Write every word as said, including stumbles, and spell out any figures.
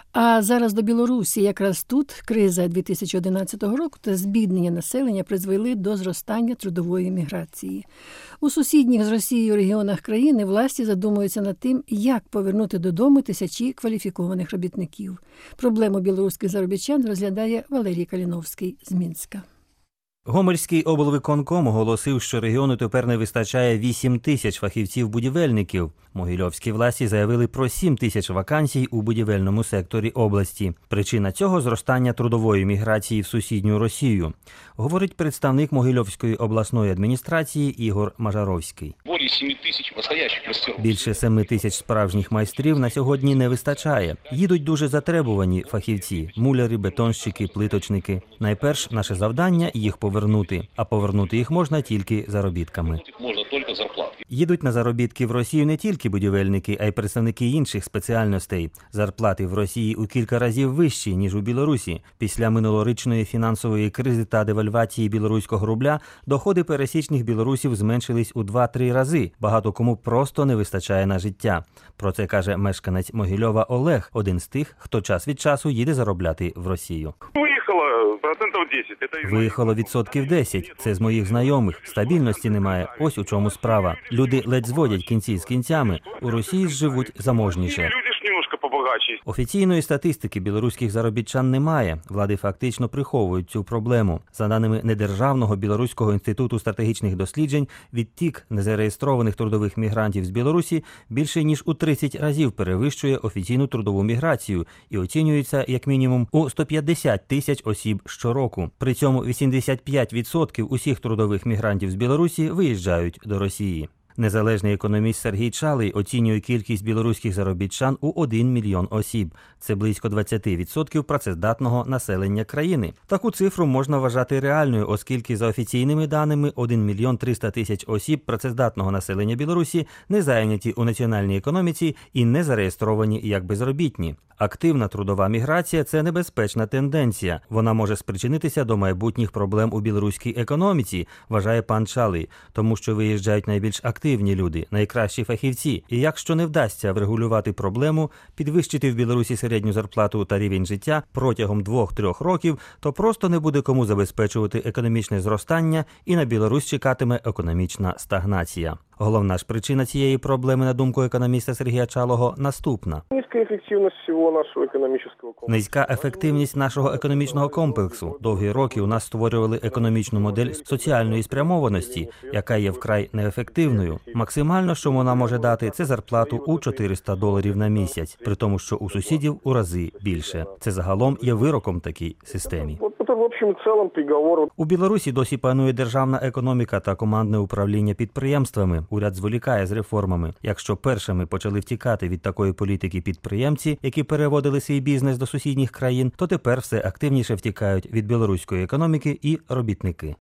А зараз до Білорусі. Якраз тут криза дві тисячі одинадцятого року та збіднення населення призвели до зростання трудової міграції. У сусідніх з Росією регіонах країни власті задумуються над тим, як повернути додому тисячі кваліфікованих робітників. Проблему білоруських заробітчан розглядає Валерій Каліновський з Мінська. Гомельський облвиконком оголосив, що регіону тепер не вистачає вісім тисяч фахівців-будівельників. Могильовські власті заявили про сім тисяч вакансій у будівельному секторі області. Причина цього – зростання трудової міграції в сусідню Росію, говорить представник Могильовської обласної адміністрації Ігор Мажаровський. Більше семи тисяч справжніх майстрів на сьогодні не вистачає. Їдуть дуже затребувані фахівці – муляри, бетонщики, плиточники. Найперш наше завдання – їх повернути, а повернути їх можна тільки заробітками. Їдуть на заробітки в Росію не тільки будівельники, а й представники інших спеціальностей. Зарплати в Росії у кілька разів вищі, ніж у Білорусі. Після минулорічної фінансової кризи та девальвації білоруського рубля доходи пересічних білорусів зменшились у два-три рази. Багато кому просто не вистачає на життя. Про це каже мешканець Могильова Олег, один з тих, хто час від часу їде заробляти в Росію. Виїхало відсотків десять. Це з моїх знайомих. Стабільності немає. Ось у чому справа. Люди ледь зводять кінці з кінцями. У Росії живуть заможніше. Офіційної статистики білоруських заробітчан немає. Влади фактично приховують цю проблему. За даними Недержавного Білоруського інституту стратегічних досліджень, відтік незареєстрованих трудових мігрантів з Білорусі більше ніж у тридцять разів перевищує офіційну трудову міграцію і оцінюється як мінімум у сто п'ятдесят тисяч осіб щороку. При цьому вісімдесят п'ять відсотків усіх трудових мігрантів з Білорусі виїжджають до Росії. Незалежний економіст Сергій Чалий оцінює кількість білоруських заробітчан у один мільйон осіб. Це близько двадцять відсотків працездатного населення країни. Таку цифру можна вважати реальною, оскільки за офіційними даними один мільйон триста тисяч осіб працездатного населення Білорусі не зайняті у національній економіці і не зареєстровані як безробітні. Активна трудова міграція – це небезпечна тенденція. Вона може спричинитися до майбутніх проблем у білоруській економіці, вважає пан Чалий, тому що виїжджають найбільш активні люди, найкращі фахівці. І якщо не вдасться врегулювати проблему, підвищити в Білорусі середню зарплату та рівень життя протягом двох-трьох років, то просто не буде кому забезпечувати економічне зростання і на Білорусь чекатиме економічна стагнація. Головна ж причина цієї проблеми, на думку економіста Сергія Чалого, наступна. Низька ефективність нашого економічного комплексу. Довгі роки у нас створювали економічну модель соціальної спрямованості, яка є вкрай неефективною. Максимально, що вона може дати, це зарплату у чотириста доларів на місяць, при тому, що у сусідів у рази більше. Це загалом є вироком такій системі. У Білорусі досі панує державна економіка та командне управління підприємствами. Уряд зволікає з реформами. Якщо першими почали втікати від такої політики підприємці, які переводили свій бізнес до сусідніх країн, то тепер все активніше втікають від білоруської економіки і робітники.